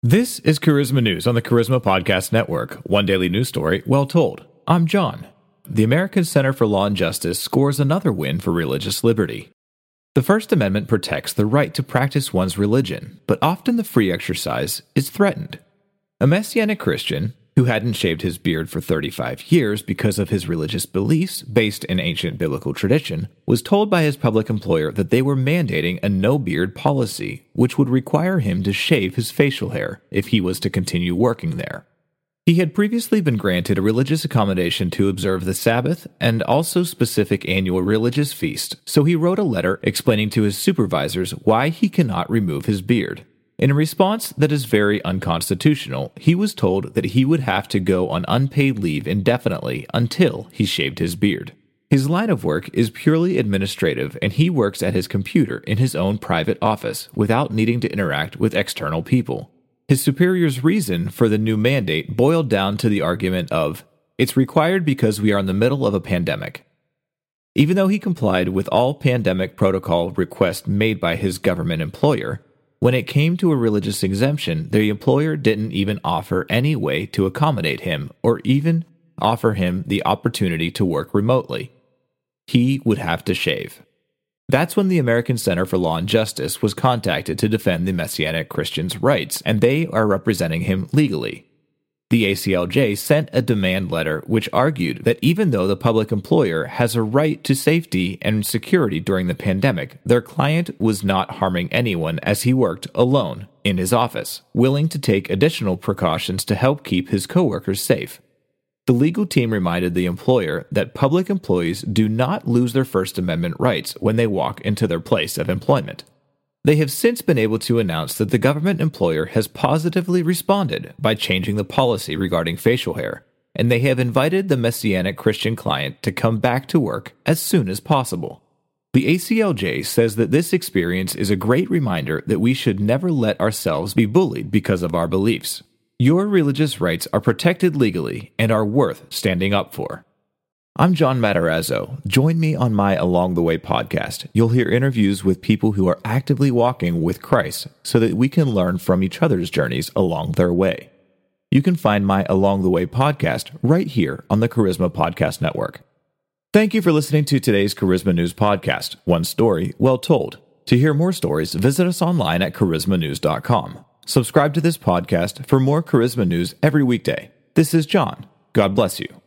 This is Charisma News on the Charisma Podcast Network. One daily news story, well told. I'm John. The American Center for Law and Justice scores another win for religious liberty. The First Amendment protects the right to practice one's religion, but often the free exercise is threatened. A Messianic Christian, who hadn't shaved his beard for 35 years because of his religious beliefs based in ancient biblical tradition, was told by his public employer that they were mandating a no-beard policy, which would require him to shave his facial hair if he was to continue working there. He had previously been granted a religious accommodation to observe the Sabbath and also specific annual religious feast, so he wrote a letter explaining to his supervisors why he cannot remove his beard. In a response that is very unconstitutional, he was told that he would have to go on unpaid leave indefinitely until he shaved his beard. His line of work is purely administrative, and he works at his computer in his own private office without needing to interact with external people. His superior's reason for the new mandate boiled down to the argument of, "It's required because we are in the middle of a pandemic." Even though he complied with all pandemic protocol requests made by his government employer, when it came to a religious exemption, the employer didn't even offer any way to accommodate him or even offer him the opportunity to work remotely. He would have to shave. That's when the American Center for Law and Justice was contacted to defend the Messianic Christian's rights, and they are representing him legally. The ACLJ sent a demand letter which argued that even though the public employer has a right to safety and security during the pandemic, their client was not harming anyone as he worked alone in his office, willing to take additional precautions to help keep his coworkers safe. The legal team reminded the employer that public employees do not lose their First Amendment rights when they walk into their place of employment. They have since been able to announce that the government employer has positively responded by changing the policy regarding facial hair, and they have invited the Messianic Christian client to come back to work as soon as possible. The ACLJ says that this experience is a great reminder that we should never let ourselves be bullied because of our beliefs. Your religious rights are protected legally and are worth standing up for. I'm John Matarazzo. Join me on my Along the Way podcast. You'll hear interviews with people who are actively walking with Christ so that we can learn from each other's journeys along their way. You can find my Along the Way podcast right here on the Charisma Podcast Network. Thank you for listening to today's Charisma News podcast. One story, well told. To hear more stories, visit us online at charismanews.com. Subscribe to this podcast for more Charisma News every weekday. This is John. God bless you.